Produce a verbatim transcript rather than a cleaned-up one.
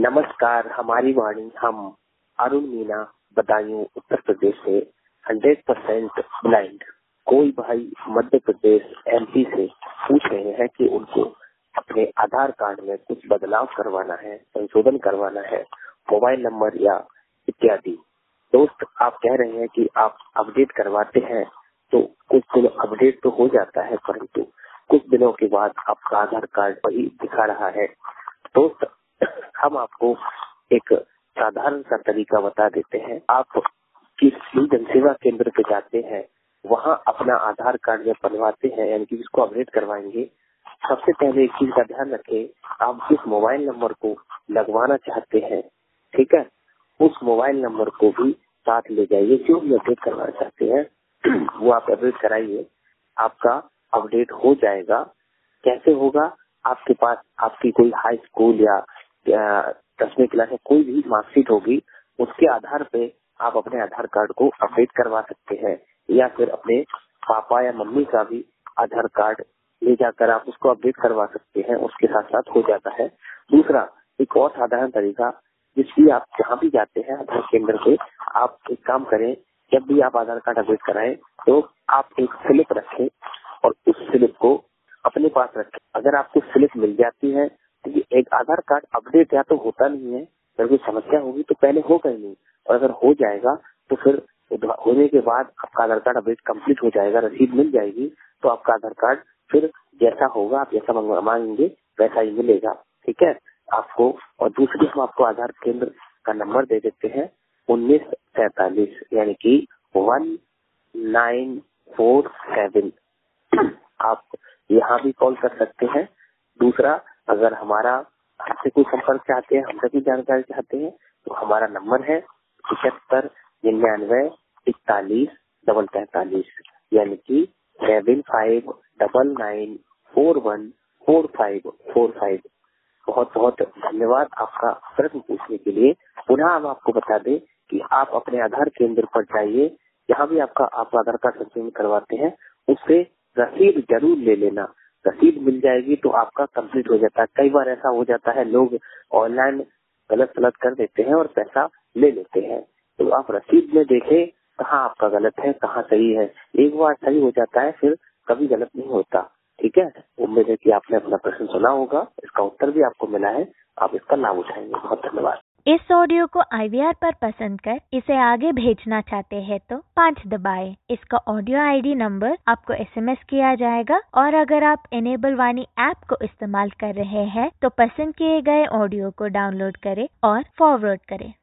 नमस्कार, हमारी वाणी हम अरुण मीना बदायूं उत्तर प्रदेश से हंड्रेड परसेंट ब्लाइंड। कोई भाई मध्य प्रदेश एमपी से पूछ रहे हैं कि उनको अपने आधार कार्ड में कुछ बदलाव करवाना है, संशोधन करवाना है, मोबाइल नंबर या इत्यादि। दोस्त, आप कह रहे हैं कि आप अपडेट करवाते हैं तो कुछ दिन अपडेट तो हो जाता है, परंतु कुछ दिनों के बाद आपका आधार कार्ड वही दिखा रहा है। दोस्त, हम आपको एक साधारण सा तरीका बता देते हैं। आप किसी जनसेवा केंद्र पे जाते हैं, वहाँ अपना आधार कार्ड जब बनवाते हैं यानी कि इसको अपडेट करवाएंगे, सबसे पहले एक चीज का ध्यान रखें, आप जिस मोबाइल नंबर को लगवाना चाहते हैं, ठीक है, उस मोबाइल नंबर को भी साथ ले जाइए। जो भी अपडेट करवाना चाहते हैं वो आप अपडेट कराइए, आपका अपडेट हो जाएगा। कैसे होगा? आपके पास आपकी कोई हाई स्कूल या दसवीं क्लास में कोई भी मार्कशीट होगी, उसके आधार पे आप अपने आधार कार्ड को अपडेट करवा सकते हैं, या फिर अपने पापा या मम्मी का भी आधार कार्ड ले जाकर आप उसको अपडेट करवा सकते हैं, उसके साथ साथ हो जाता है। दूसरा, एक और साधारण तरीका, जिस भी आप जहाँ भी जाते हैं आधार केंद्र पे, आप एक काम करें, जब भी आप आधार कार्ड अपडेट कराएं तो आप एक स्लिप रखें और उस स्लिप को अपने पास रखें। अगर आपको स्लिप मिल जाती है तो ये एक आधार कार्ड अपडेट या तो होता नहीं है, अगर कोई समस्या होगी तो पहले होगा ही नहीं, और अगर हो जाएगा तो फिर होने के बाद आपका आधार कार्ड अपडेट कंप्लीट हो जाएगा, रसीद मिल जाएगी, तो आपका आधार कार्ड फिर जैसा होगा, आप जैसा मांगेंगे वैसा ही मिलेगा। ठीक है आपको। और दूसरी, हम आपको आधार केंद्र का नंबर दे देते हैं, उन्नीस सैतालीस यानी कि वन नाइन फोर सेवन। आप यहाँ भी कॉल कर सकते हैं। दूसरा, अगर हमारा हमसे कोई संपर्क चाहते हैं, हमसे कोई जानकारी चाहते हैं, तो हमारा नंबर है पचहत्तर निन्यानवे इकतालीस डबल तैतालीस यानी कि seven five double nine four one four five four five. बहुत बहुत धन्यवाद आपका प्रश्न पूछने के लिए। पुनः हम आपको बता दें कि आप अपने आधार केंद्र पर जाइए, जहाँ भी आपका आप आधार कार्ड संशोधन करवाते हैं, उससे रसीद जरूर ले लेना। रसीद मिल जाएगी तो आपका कंप्लीट हो जाता है। कई बार ऐसा हो जाता है, लोग ऑनलाइन गलत सलत कर देते हैं और पैसा ले लेते हैं, तो आप रसीद में देखें कहाँ आपका गलत है, कहाँ सही है। एक बार सही हो जाता है, फिर कभी गलत नहीं होता। ठीक है, उम्मीद है कि आपने अपना प्रश्न सुना होगा, इसका उत्तर भी आपको मिला है, आप इसका लाभ उठाएंगे। बहुत धन्यवाद। इस ऑडियो को आई वी आर पर पसंद कर इसे आगे भेजना चाहते हैं तो पाँच दबाएं। इसका ऑडियो आई डी नंबर आपको एस एम एस किया जाएगा, और अगर आप इनेबल वाणी ऐप को इस्तेमाल कर रहे हैं तो पसंद किए गए ऑडियो को डाउनलोड करें और फॉरवर्ड करें।